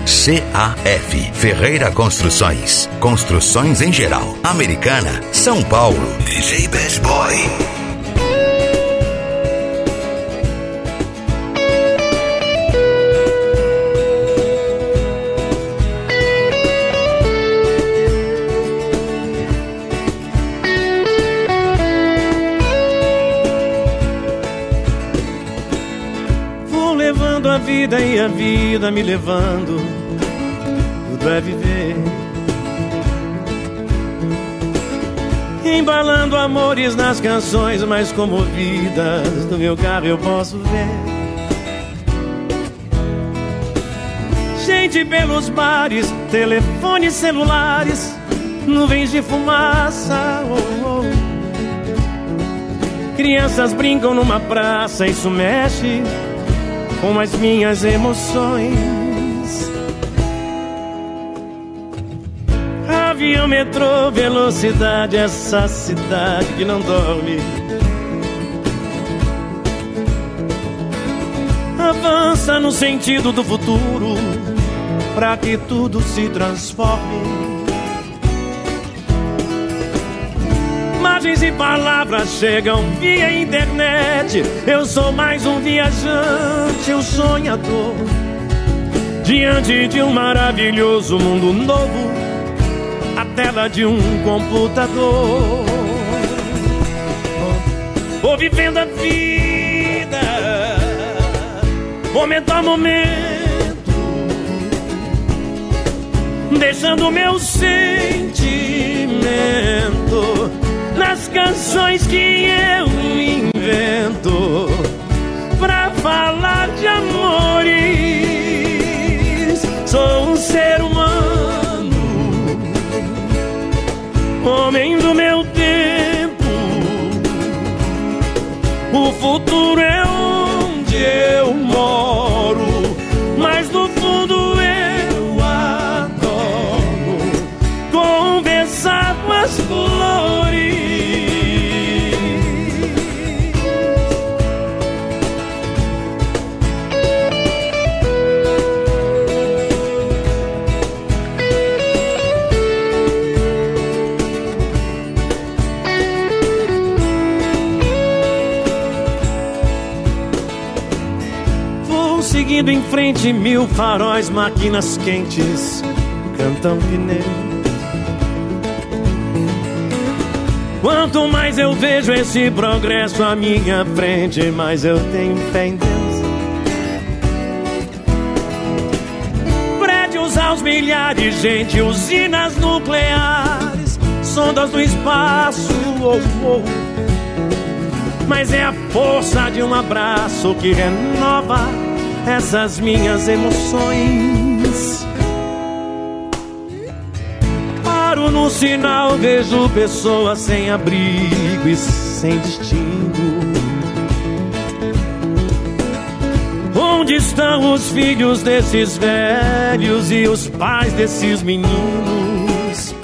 CAF, Ferreira Construções. Construções em geral. Americana, São Paulo. DJ Bad Boy. Vou levando a vida e a vida me levando. Tudo é viver, embalando amores nas canções mais comovidas do meu carro eu posso ver gente pelos bares, telefones celulares, nuvens de fumaça, oh, oh. Crianças brincam numa praça, isso mexe com as minhas emoções. Avião, metrô, velocidade, essa cidade que não dorme avança no sentido do futuro, pra que tudo se transforme. Imagens e palavras chegam via internet. Eu sou mais um viajante, um sonhador, diante de um maravilhoso mundo novo, a tela de um computador. Vou vivendo a vida, momento a momento, deixando o meu sentimento nas canções que eu invento pra falar de amores. Sou um ser humano, homem do meu tempo. O futuro é onde eu moro, mas no fundo eu adoro conversar com as flores. Seguindo em frente, mil faróis, máquinas quentes cantam pneu. Quanto mais eu vejo esse progresso à minha frente, mais eu tenho fé em Deus. Prédios aos milhares, gente, usinas nucleares, sondas do espaço, oh, oh. Mas é a força de um abraço que renova essas minhas emoções. Paro no sinal, vejo pessoas sem abrigo e sem destino. Onde estão os filhos desses velhos e os pais desses meninos?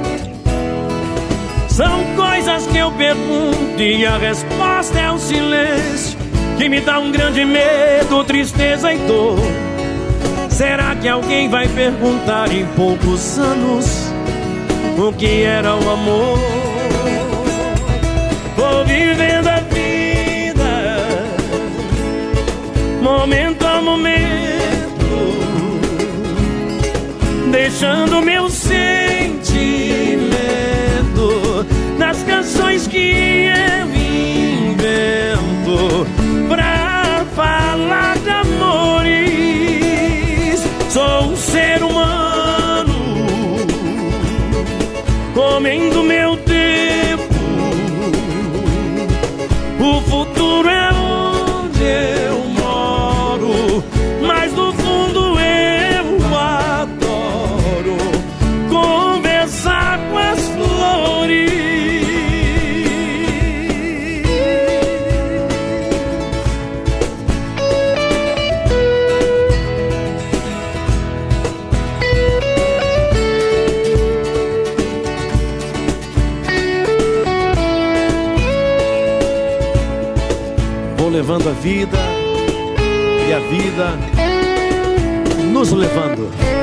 São coisas que eu pergunto e a resposta é o silêncio, que me dá um grande medo, tristeza e dor. Será que alguém vai perguntar em poucos anos o que era o amor? Vou vivendo a vida, momento a momento, deixando meu sentimento nas canções que eu invento pra falar de amores. Sou um ser humano, homem do meu tempo. O futuro é onde eu moro, mas no fundo eu adoro conversar com as flores. Levando a vida e a vida no nos levando.